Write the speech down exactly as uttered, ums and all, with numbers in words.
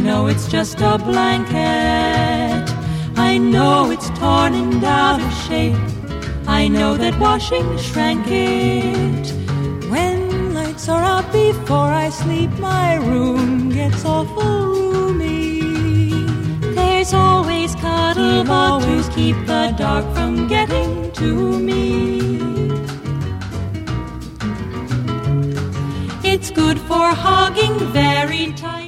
know it's just a blanket. I know it's torn and out of shape. I know that washing shrank it. When lights are out before I sleep, my room gets awful roomy. There's always Cuddlebug to keep the dark from getting to me. It's good for hugging very tight.